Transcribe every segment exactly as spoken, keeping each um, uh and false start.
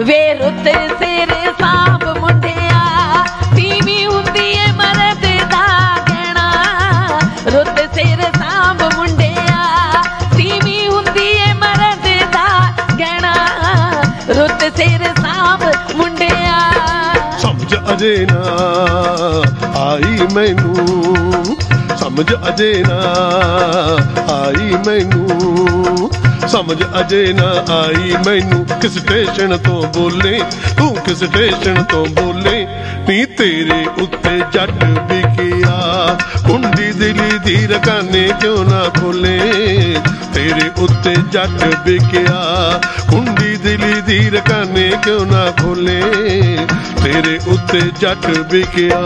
ਵੇ ਰੁੱਤ ਸਿਰ ਸਾਂਭ ਮੁੰਡਿਆ ਤੀਵੀਂ ਹੁੰਦੀ ਏ ਮਰਦ ਦਾ ਗਹਿਣਾ ਰੁੱਤ ਸਿਰ ਸਾਂਭ ਮੁੰਡਿਆ ਤੀਵੀਂ ਹੁੰਦੀ ਏ ਮਰਦ ਦਾ ਗਹਿਣਾ ਰੁੱਤ ਸਿਰ ਸਾਂਭ ਮੁੰਡਿਆ ਸਮਝ ਅਜੇ ਨਾ ਆਈ ਮੈਨੂੰ ਸਮਝ ਅਜੇ ਨਾ ਆਈ ਮੈਨੂੰ ਸਮਝ ਅਜੇ ਨਾ ਆਈ ਮੈਨੂੰ ਕਿਸ ਸਟੇਸ਼ਨ ਤੋਂ ਬੋਲੇ ਤੂੰ ਕਿਸ ਸਟੇਸ਼ਨ ਤੋਂ ਬੋਲੇ ਨੀ ਤੇਰੇ ਉੱਤੇ ਜੱਟ ਵਿਕਿਆ ਕੁੰਡੀ ਦਿਲੀ ਦੀ ਰਕਾਨੇ ਕਿਉਂ ਨਾ ਖੋਲੇ ਤੇਰੇ ਉੱਤੇ ਜੱਟ ਵਿਕਿਆ ਕੁੰਡੀ ਦਿਲੀ ਦੀ ਰਕਾਨੇ ਕਿਉਂ ਨਾ ਖੋਲੇ ਤੇਰੇ ਉੱਤੇ ਜੱਟ ਵਿਕਿਆ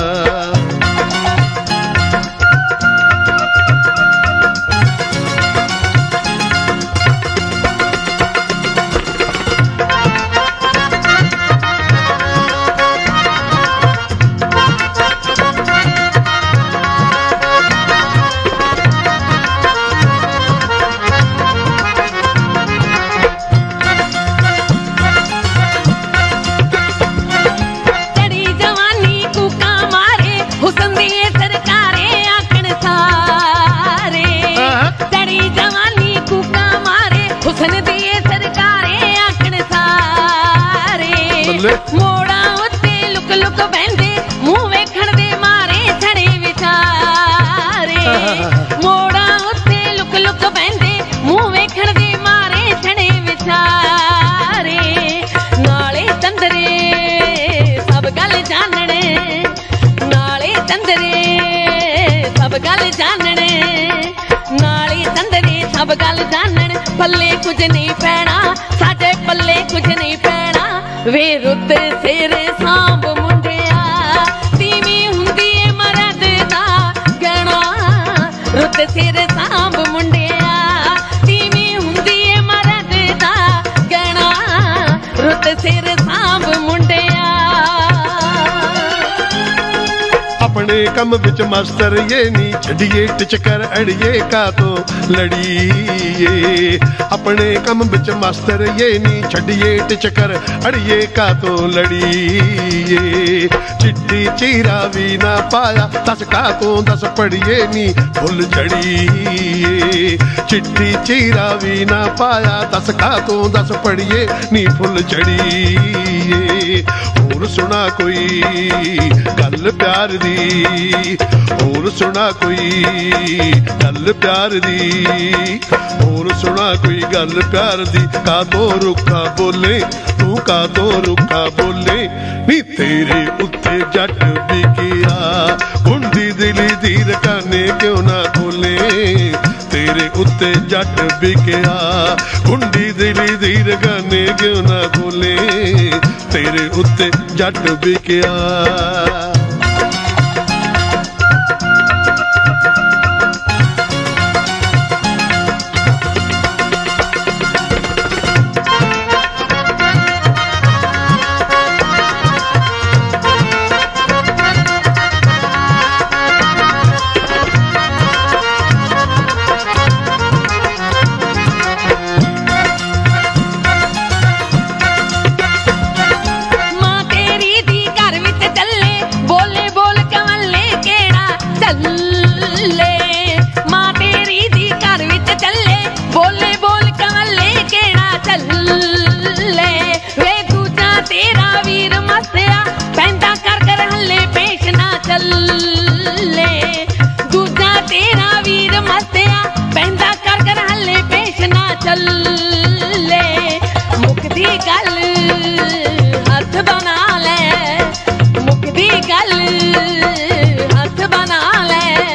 ਮੋੜਾਂ ਉੱਤੇ ਲੁਕ ਲੁਕ ਬਹਿੰਦੇ ਮੂੰਹ ਵੇਖਣ ਦੇ ਮਾਰੇ ਛੜੇ ਵਿਚਾਰੇ ਮੋੜਾਂ ਉੱਤੇ ਲੁਕ ਲੁਕ ਬਹਿੰਦੇ ਮੂੰਹ ਵੇਖਣ ਦੇ ਮਾਰੇ ਛੜੇ ਵਿਚਾਰੇ ਨਾਲੇ ਤੰਦਰੇ ਸਭ ਗੱਲ ਜਾਣਣੇ ਨਾਲੇ ਤੰਦਰੇ ਸਭ ਗੱਲ ਜਾਣਣੇ ਨਾਲੇ ਤੰਦਰੇ ਸਭ ਗੱਲ ਜਾਣਨ ਪੱਲੇ ਕੁਝ ਨਹੀਂ ਪੈਣਾ ਸਾਡੇ ਪੱਲੇ ਕੁਝ ਨਹੀਂ ਪੈਣਾ ਵੇ ਰੁੱਤ ਸਿਰ ਸਾਂਭ ਮੁੰਡਿਆ ਤੀਵੀਂ ਹੁੰਦੀ ਏ ਮਰਦ ਦਾ ਗਹਿਣਾ ਰੁੱਤ ਸਿਰ ਸਾਂਭ ਮੁੰਡਿਆ ਤੀਵੀਂ ਹੁੰਦੀ ਏ ਮਰਦ ਦਾ ਗਹਿਣਾ ਰੁੱਤ ਸਿਰ ਸਾਂਭ ਮੁੰਡਿਆ ਆਪਣੇ ਕੰਮ ਵਿੱਚ ਮਾਸਟਰ ਇਹ ਨੀ ਛੱਡੀਏ ਟਿਚਕਰ ਅੜੀਏ ਕਾਤੋਂ ਲੜੀਏ ਆਪਣੇ ਕੰਮ ਵਿੱਚ ਮਾਸਟਰ ਇਹ ਨੀ ਛੱਡੀਏ ਟਿਚਕਰ ਅੜੀਏ ਕਾਤੋਂ ਲੜੀਏ ਚਿੱਟੀ ਚੀਰਾ ਵੀ ਨਾ ਪਾਇਆ ਦੱਸ ਕਾਤੋਂ ਦੱਸ ਪੜੀਏ ਨੀ ਫੁੱਲ ਚੜੀਏ ਚਿੱਟੀ ਚੀਰਾ ਵੀ ਨਾ ਪਾਇਆ ਦੱਸ ਕਾਤੋਂ ਦੱਸ ਪੜੀਏ ਨੀ ਫੁੱਲ ਚੜੀਏ ਹੋਰ ਸੁਣਾ ਕੋਈ ਗੱਲ ਪਿਆਰ ਦੀ ਹੋਰ ਸੁਣਾ ਕੋਈ ਗੱਲ ਪਿਆਰ ਦੀ ਹੋਰ ਸੁਣਾ ਕੋਈ ਗੱਲ ਪਿਆਰ ਦੀ ਕਾਤੋਂ ਰੁੱਖਾ ਬੋਲੇ ਤੂੰ ਕਾਤੋਂ ਰੁੱਖਾ ਬੋਲੇ ਨੀ ਤੇਰੇ ਉੱਤੇ ਜੱਟ ਵਿਕਿਆ ਕੁੰਡੀ ਦਿਲੀ ਦੀ ਰਕਾਨੇ ਕਿਉਂ ਨਾ ਖੋਲੇ ਤੇਰੇ ਉੱਤੇ ਜੱਟ ਵਿਕਿਆ ਕੁੰਡੀ ਦਿਲੀ ਦੀ ਰਕਾਨੇ ਕਿਉਂ ਨਾ ਖੋਲੇ ਤੇਰੇ ਉੱਤੇ ਜੱਟ ਵਿਕਿਆ ਦੂਜਾ ਤੇਰਾ ਵੀਰ ਮਸਤਿਆ ਪੈਂਦਾ ਕਰ ਕਰ ਹੱਲੇ ਪੇਸ਼ ਨਾ ਚੱਲੇ ਮੁੱਕਦੀ ਗੱਲ ਹੱਥ ਬਣਾ ਲੈ ਮੁੱਕਦੀ ਗੱਲ ਹੱਥ ਬਣਾ ਲੈ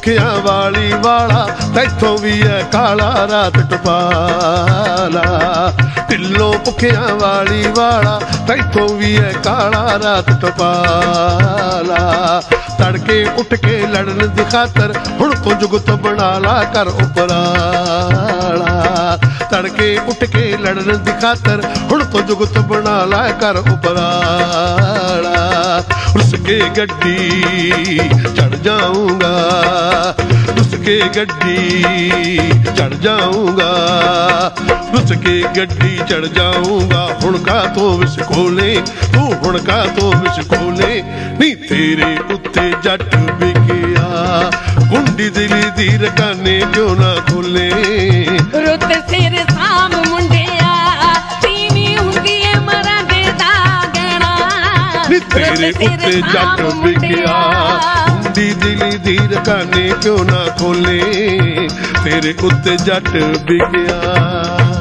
ਭੁੱਖਿਆਂ ਵਾਲੀ ਵਾਲਾ ਤੈਥੋਂ ਵੀ ਐ ਕਾਲਾ ਰਾਤ ਟਪਾਲਾ ਢਿੱਲੋਂ ਭੁੱਖਿਆਂ ਵਾਲੀ ਵਾਲਾ ਤੈਥੋਂ ਵੀ ਐ ਕਾਲਾ ਰਾਤ ਟਪਾਲਾ ਤੜਕੇ ਉੱਠ ਕੇ ਲੜਨ ਦੀ ਖਾਤਰ ਹੁਣ ਤੋਂ ਜੁਗਤ ਬਣਾ ਲਾ ਕਰ ਉਪਰਾਲਾ ਤੜਕੇ ਉੱਠ ਕੇ ਲੜਨ ਦੀ ਖਾਤਰ ਹੁਣ ਤੋਂ ਜੁਗਤ ਬਣਾ ਲਾ ਕਰ ਉਪਰਾਲਾ ਰੁੱਸ ਕੇ ਗੱਡੀ ਚੜ ਜਾਊਂਗਾ ਰੁੱਸ ਕੇ ਗੱਡੀ ਚੜ ਜਾਊਂਗਾ ਰੁੱਸ ਕੇ ਗੱਡੀ ਚੜ ਜਾਊਂਗਾ ਹੁਣ ਕਾ ਤੋਂ ਵਿਸ ਖੋਲੇ ਤੂੰ ਹੁਣ ਕਾ ਤੋਂ ਵਿਸ ਖੋਲੇ ਨੀ ਤੇਰੇ ਉੱਤੇ ਜੱਟ ਵਿਕਿਆ ਗੁੰਡੀ ਦਿਲੀ ਦੀ ਰਕਾਨੇ ਕਿਉਂ ਨਾ ਖੋਲੇ ਰੁੱਤ ਸਿਰ ਸਾਮ ਮੁੰਡਿਆ ਤੀਵੀਂ ਹੁੰਦੀ ਏ ਮਰਾਂ ਦੇ ਦਾਗਣਾ ਨੀ ਤੇਰੇ ਉੱਤੇ ਜੱਟ ਵਿਕਿਆ ਗੁੰਡੀ ਦਿਲੀ ਦੀ ਰਕਾਨੇ ਕਿਉਂ ਨਾ ਖੋਲੇ ਤੇਰੇ ਉੱਤੇ ਜੱਟ ਵਿਕਿਆ